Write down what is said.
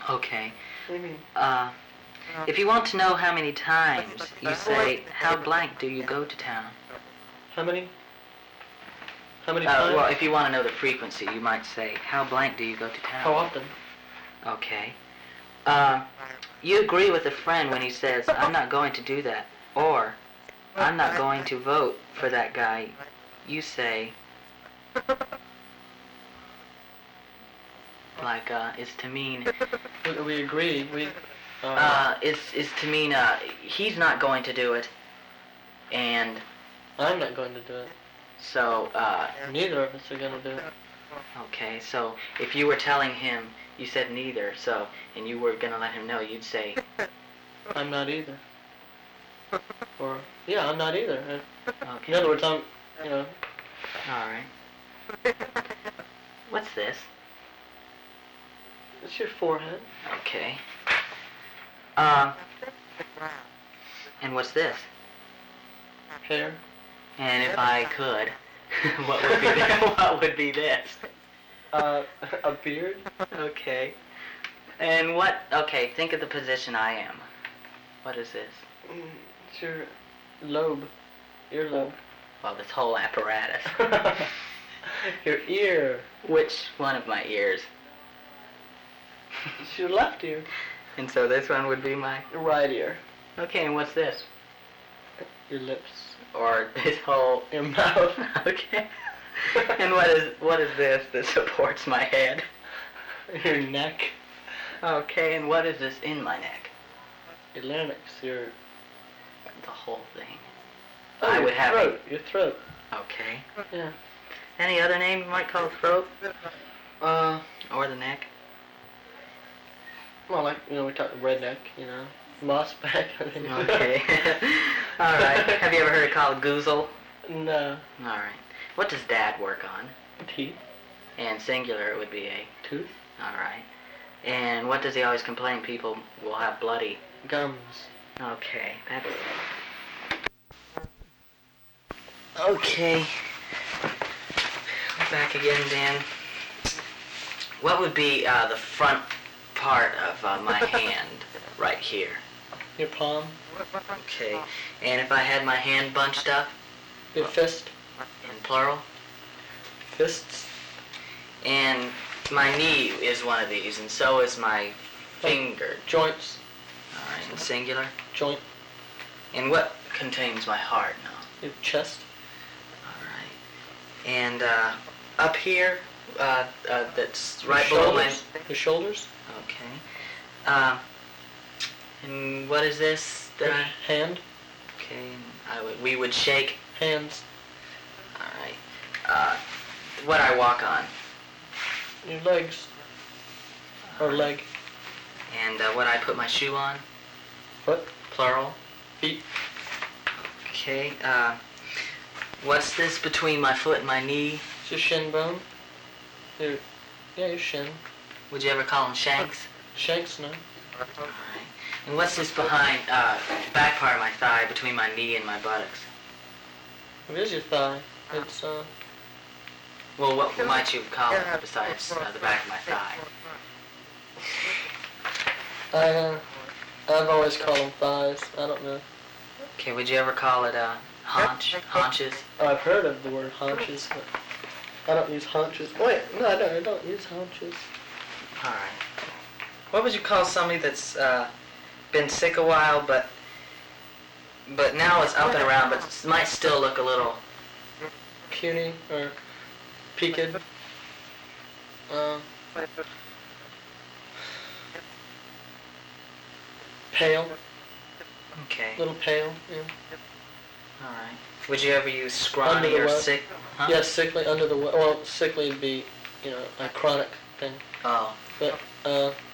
Okay. What do you mean? If you want to know how many times, you say, how blank do you go to town? How many? How many times? Well, if you want to know the frequency, you might say, how blank do you go to town? How often? Okay. You agree with a friend when he says, I'm not going to do that, or I'm not going to vote for that guy. You say, like, is to mean, We agree. is to mean, he's not going to do it, and I'm not going to do it. so, Neither of us are going to do it. okay, so if you were telling him, you said neither, so, and you were gonna let him know, you'd say, I'm not either. Or, yeah, I'm not either. okay. In other words, I'm. Alright. What's this? It's your forehead. Okay. And what's this? Hair. And if I could, what would be this? A beard. Okay. And okay, think of the position I am. What is this? It's your lobe. Earlobe. Well, this whole apparatus. Your ear. Which one of my ears? It's your left ear. And so this one would be my... Your right ear. Okay, and what's this? Your lips. Or this whole... Your mouth. Okay. And what is this that supports my head? Your neck. Okay, and what is this in my neck? Your larynx. Your... The whole thing. Oh, I your would have throat. Your throat. Okay. Yeah. Any other name you might call throat? Or the neck? Well, like, we talked redneck, mossback. Okay. Alright. Have you ever heard it called goozle? No. Alright. What does Dad work on? Teeth. And singular it would be a... Tooth. Alright. And what does he always complain people will have bloody? Gums. Okay, that's... Okay. Back again, Dan. What would be the front part of my hand right here? Your palm. Okay. And if I had my hand bunched up? Your fist. In plural? Fists. And my knee is one of these, and so is my finger. Joints. Alright, in singular? Joint. And what contains my heart now? Your chest. Alright. And up here, that's right below my... Your shoulders. Okay. And what is this? Hand. Okay, we would shake hands. Alright. What I walk on. Your legs. Or leg. And what I put my shoe on. Foot. Plural. Feet. Okay. What's this between my foot and my knee? It's your shin bone. Your shin. Would you ever call them shanks? Shanks, no. Alright. And what's this behind, back part of my thigh between my knee and my buttocks? It is your thigh. It's, Well, what might you call it besides the back of my thigh? I've always called them thighs. I don't know. Okay, would you ever call it, haunches? Oh, I've heard of the word haunches, but I don't use haunches. Wait, no, I don't use haunches. Alright. What would you call somebody that's, been sick a while, but now it's up and around, but might still look a little... Puny, or peaked. Pale. Okay. A little pale, yeah. Alright. Would you ever use scrawny or sick? Huh? Yeah, sickly, under the weather. Well, sickly would be, a chronic thing. Oh. But,